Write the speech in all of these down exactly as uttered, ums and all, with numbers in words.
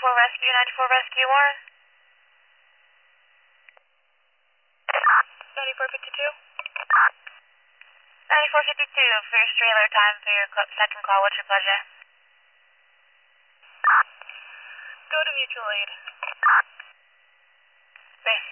ninety-four Rescue, ninety-four Rescue one. ninety-four fifty-two. ninety-four fifty-two, for your trailer time for your second call, what's your pleasure? Go to mutual aid. Thanks.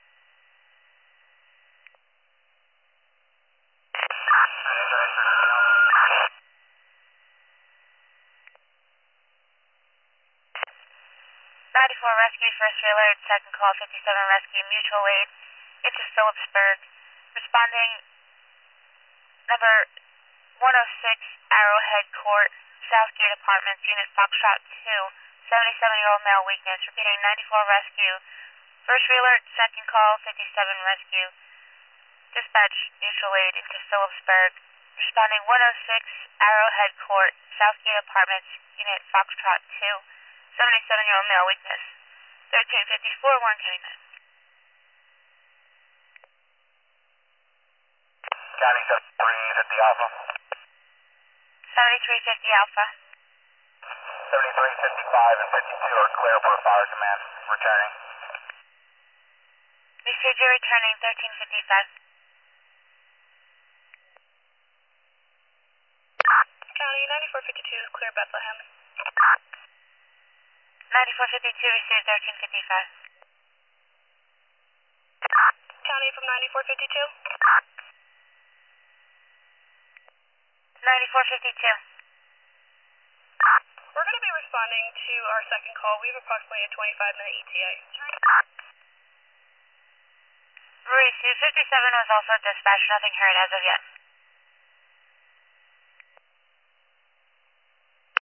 ninety-four Rescue, first alert, second call, fifty-seven Rescue, mutual aid, into Phillipsburg. Responding, number one oh six, Arrowhead Court, Southgate Apartments, Unit Foxtrot two, seventy-seven-year-old male weakness. Repeating, ninety-four Rescue, first alert, second call, fifty-seven Rescue. Dispatch, mutual aid, into Phillipsburg. Responding, one oh six, Arrowhead Court, Southgate Apartments, Unit Foxtrot two, seventy-seven-year-old male weakness. thirteen fifty-four, Warren County nine. County seventy-three fifty Alpha. seventy-three fifty Alpha. seventy-three fifty-five and fifty-two are clear for fire command. Returning. Received, you're returning, thirteen fifty-five. County ninety-four fifty-two, clear Bethlehem. ninety-four fifty-two, received, thirteen fifty-five. County from ninety-four fifty-two. ninety-four fifty-two. We're going to be responding to our second call. We have approximately a twenty-five minute E T A. Received, fifty-seven was also dispatched, nothing heard as of yet.